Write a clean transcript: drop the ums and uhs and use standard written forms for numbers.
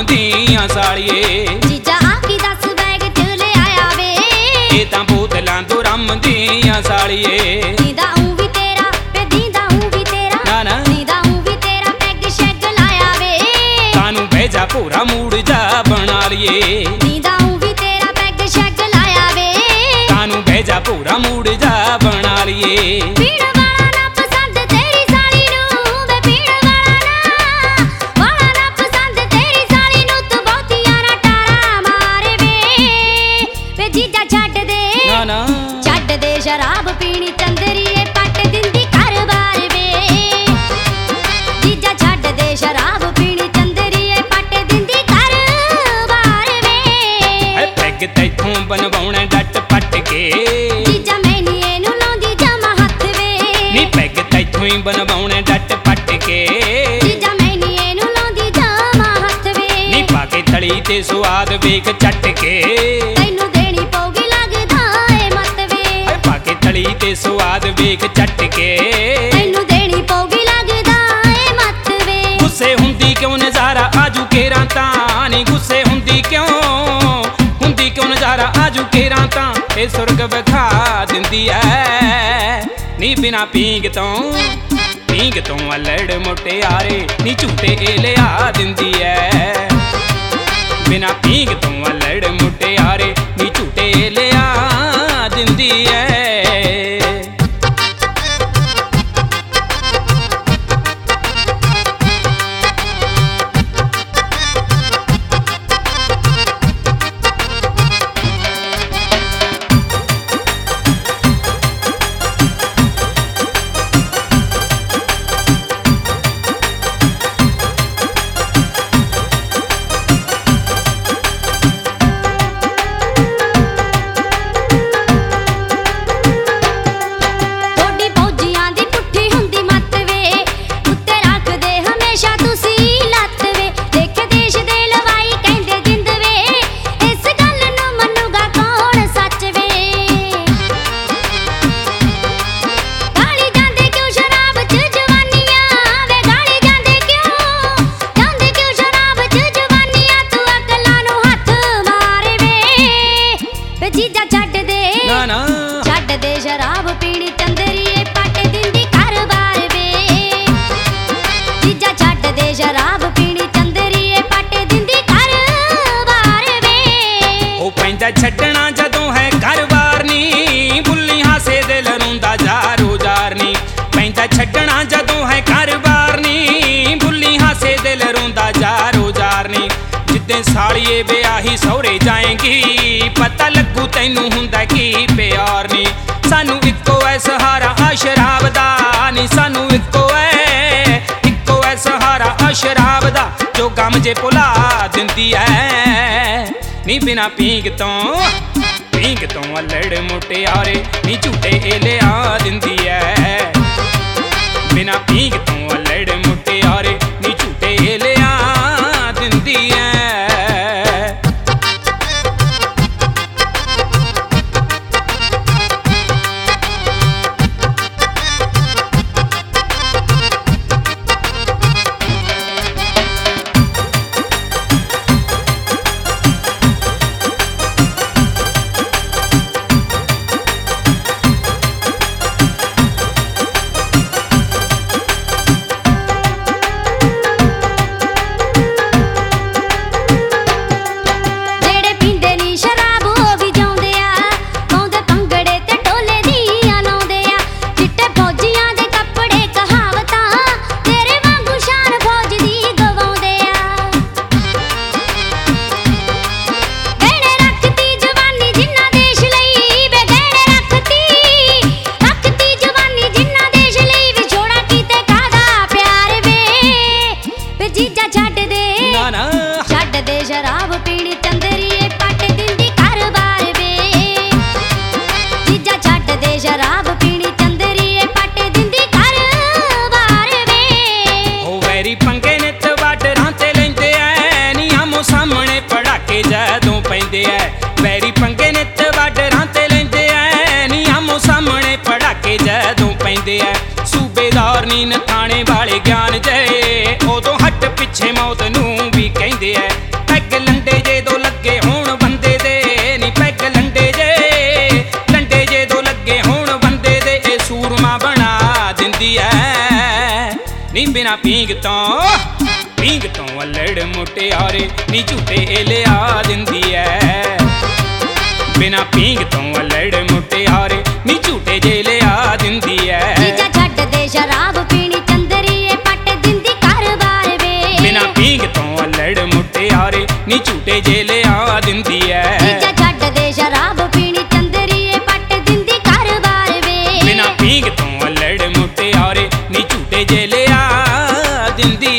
ਦੀਆਂ ਸਾਲੀਏ। ਜੀਜਾ ਆ ਕੀ ਦੱਸ ਬੈਗ ਚ ਲੈ ਆਇਆ ਵੇ, ਇਹ ਤਾਂ ਬੋਤਲਾਂ ਤੋਂ ਰੰਮ ਦੀਆਂ ਸਾਲੀਏ। ਨੀਂਦਾ ਊਂ ਵੀ ਤੇਰਾ ਵੇ ਦੀਂਦਾ ਊਂ ਵੀ ਤੇਰਾ, ਨਾ ਨਾ ਨੀਂਦਾ ਊਂ ਵੀ ਤੇਰਾ ਪੈਗ ਸ਼ੈਗ ਲਾਇਆ ਵੇ। ਕਾਨੂੰ ਬਹਿ ਜਾ ਭੋਰਾ ਮੂਡ ਜਾ ਬਣਾ ਲਈਏ। ਨੀਂਦਾ ਊਂ ਵੀ ਤੇਰਾ ਪੈਗ ਸ਼ੈਗ ਲਾਇਆ ਵੇ, ਕਾਨੂੰ ਬਹਿ ਜਾ ਭੋਰਾ ਮੂਡ ਜਾ ਬਣਾ ਲਈਏ। ਪੀਣ ਵਾਲਾ ਨਾ ਪਸੰਦ ਤੇਰੀ ਸਾਲੀ ਨੂੰ ਵੇ, ਪੀਣ ਵਾਲਾ ਨਾ ਪਸੰਦ ਤੇਰੀ ਸਾਲੀ ਨੂੰ, ਤੂੰ ਬਹੁਤੀਆਂ ਨਾ ਟਾਰਾਂ ਮਾਰੇ ਵੇ ਜੀਜਾ ਛੱਡ ਦੇ, ਨਾ ਨਾ ਛੱਡ ਦੇ ਸ਼ਰਾਬ ਪੀਣੀ ਚੰਦਰੀਏ ਪੱਟ ਦਿੰਦੀ ਘਰ-ਬਾਰ ਵੇ। ਜੀਜਾ ਛੱਡ ਦੇ ਸ਼ਰਾਬ ਪੀਣੀ ਚੰਦਰੀਏ ਪੱਟ ਦਿੰਦੀ ਘਰ-ਬਾਰ ਵੇ। ਪੈਗ ਤੈਥੋਂ ਬਣਵਾਉਣਾ ਡੱਟ ਪੱਟ ਕੇ, ਜੀਜਾ ਮੈਂ ਨੀ ਇਹਨੂੰ ਲਾਉਂਦੀ ਜਮਾ ਹੱਥ ਵੇ। ਨੀ ਪੈਗ ਤੈਥੋਂ ਹੀ ਬਣਵਾਉਣਾ ਡੱਟ ਪੱਟ ਕੇ, ਜੀਜਾ ਮੈਂ ਨੀ ਇਹਨੂੰ ਲਾਉਂਦੀ ਜਮਾ ਹੱਥ ਵੇ। ਨੀ ਪਾ ਕੇ ਤਲੀ ਤੇ ਸਵਾਦ ਵੇਖ ਚੱਟ ਕੇ, ਤੈਨੂੰ ਦੇਣੀ ਪਊਗੀ ਲੱਗਦਾ ਏ ਮੱਤ ਵੇ। ਪਾ ਕੇ ਤਲੀ ਤੇ ਸਵਾਦ ਵੇਖ ਚੱਟ ਕੇ, ਤੈਨੂੰ ਦੇਣੀ ਪਊਗੀ ਲੱਗਦਾ ਏ ਮੱਤ ਵੇ। ਗੁੱਸੇ ਹੁੰਦੀ ਕਿਉਂ ਨਜ਼ਾਰਾ ਆਜੂ ਕੇਰਾਂ ਤਾਂ, ਨੀ ਗੁੱਸੇ ਹੁੰਦੀ ਕਿਉਂ ਨਜ਼ਾਰਾ ਆਜੂ ਕੇਰਾਂ ਤਾਂ, ਇਹ ਸੁਰਗ ਵਿਖਾ ਦਿੰਦੀ ਐ ਨੀ ਬਿਨਾ ਪੀਂਗ ਤੋਂ ਅਲੜ ਮੁਟਿਆਰੇ ਨੀ ਝੂਟੇ ਇਹ ਲਿਆ ਦਿੰਦੀ ਐ। ਬਿਨਾ ਪੀਂਗ ਤੋਂ ਅਲੜ ਮੁਟਿਆਰੇ ਨੀ ਝੂਟੇ ਇਹ ਲਿਆ ਦਿੰਦੀ ਐ। ਜੀਜਾ ਛੱਡ ਦੇ, ਨਾ ਨਾ ਛੱਡ ਦੇ ਸ਼ਰਾਬ ਪੀਣੀ ਚੰਦਰੀਏ ਪੱਟ ਦਿੰਦੀ ਘਰ-ਬਾਰ ਵੇ। ਜੀਜਾ ਛੱਡ ਦੇ ਸ਼ਰਾਬ ਪੀਣੀ ਚੰਦਰੀਏ ਪੱਟ ਦਿੰਦੀ ਘਰ-ਬਾਰ ਵੇ। ਉਹ ਪੈਂਦਾ ਛੱਡਣਾ ਜਦੋਂ ਹੈ ਘਰ-ਬਾਰ ਨੀ, ਬੁੱਲੀ ਹਾਸੇ ਦਿਲ ਰੋਂਦਾ ਜਾਰੋ ਜਾਰ ਨੀ। ਪੈਂਦਾ ਛੱਡਣਾ ਜਦੋਂ ਹੈ ਘਰ-ਬਾਰ ਨੀ, ਬੁੱਲੀ ਹਾਸੇ ਦਿਲ ਰੋਂਦਾ ਜਾਰੋ ਜਾਰ ਨੀ। ਜਿੱਦਾਂ ਸਾਲੀਏ ਵਿਆਹੀ ਸਹੁਰੇ ਜਾਏਂਗੀ, ਪਤਾ ਲੱਗੂ ਤੈਨੂੰ ਹੁੰਦਾ ਕੀ ਪਿਆਰ ਨੀ। ਸਾਨੂੰ ਇੱਕੋ ਐ ਸਹਾਰਾ ਆ ਸ਼ਰਾਬ ਦਾ ਨੀ, ਸਾਨੂੰ ਇੱਕੋ ਐ ਸਹਾਰਾ ਆ ਸ਼ਰਾਬ ਦਾ, ਜੋ ਗਮ ਜੇ ਭੁਲਾ ਦਿੰਦੀ ਐ ਨੀ। ਬਿਨਾ ਪੀਂਗ ਤੋਂ ਅਲੜ ਮੁਟਿਆਰੇ ਨੀ ਝੂਟੇ ਇਹ ਲਿਆ ਦਿੰਦੀ ਐ। ਬਿਨਾ ਪੀਂਗ ਤੋਂ ਅਲੜ ਮੁਟਿਆਰੇ ਨੀ ਝੂਟੇ ਇਹ ਲਿਆ ਦਿੰਦੀ ਐ। ਸ਼ਰਾਬ ਪੀਣੀ ਚੰਦਰੀਏ ਪੱਟ ਦਿੰਦੀ ਘਰ-ਬਾਰ ਵੇ। ਜੀਜਾ ਛੱਡ ਦੇ ਸ਼ਰਾਬ ਪੀਣੀ ਚੰਦਰੀਏ ਪੱਟ ਦਿੰਦੀ ਘਰ-ਬਾਰ ਵੇ। ਉਹ ਵੈਰੀ ਪੰਗੇ ਨਿੱਤ ਬਾਰਡਰਾਂ ਤੇ ਲੈਂਦੇ ਐ ਨੀ, ਆਮੋ ਸਾਹਮਣੇ ਪੜਾਕੇ ਜਦੋਂ ਪੈਂਦੇ ਐ। ਵੈਰੀ ਪੰਗੇ ਨਿੱਤ ਬਾਰਡਰਾਂ ਤੇ ਲੈਂਦੇ ਐ ਨੀ, ਆਮੋ ਸਾਹਮਣੇ ਪੜਾਕੇ ਜਦੋਂ ਪੈਂਦੇ ਐ। ਸੂਬੇਦਾਰ ਨੀ ਨਥਾਣੇ ਵਾਲੇ ਗਿਆਨ ਜਏ, ਉਦੋਂ ਹੱਟ ਪਿੱਛੇ ਮੌਤ ਨੂੰ ਵੀ ਕਹਿੰਦੇ ਐ। ਨੀ ਬਿਨਾ ਪੀਂਗ ਤੋਂ ਅਲੜ ਮੁਟਿਆਰੇ ਨੀ ਝੂਟੇ ਇਹ ਲਿਆ ਦਿੰਦੀ ਐ ਬਿਨਾ ਪੀਂਗ ਤੋਂ ਅਲੜ ਮੁਟਿਆਰੇ ਨੀ ਝੂਟੇ ਜੇ ਲਿਆ ਦਿੰਦੀ ਐ ਜੀਜਾ ਛੱਡ ਦੇ ਸ਼ਰਾਬ ਪੀਣੀ ਚੰਦਰੀਏ ਪੱਟ ਦਿੰਦੀ ਘਰ-ਬਾਰ ਵੇ ਬਿਨਾ ਪੀਂਗ ਤੋਂ ਅਲੜ ਮੁਟਿਆਰੇ ਨੀ ਝੂਟੇ ਜੇ ਲਿਆ ਦਿੰਦੀ ਐ ਜੀਜਾ ਛੱਡ ਦੇ ਸ਼ਰਾਬ ਪੀਣੀ ਚੰਦਰੀਏ ਪੱਟ ਦਿੰਦੀ ਘਰ-ਬਾਰ ਵੇ ਬਿਨਾ ਪੀਂਗ ਤੋਂ ਅਲੜ ਮੁਟਿਆਰੇ ਨੀ ਝੂਟੇ ਜੇ ਲਿਆ ਦਿੰਦੀ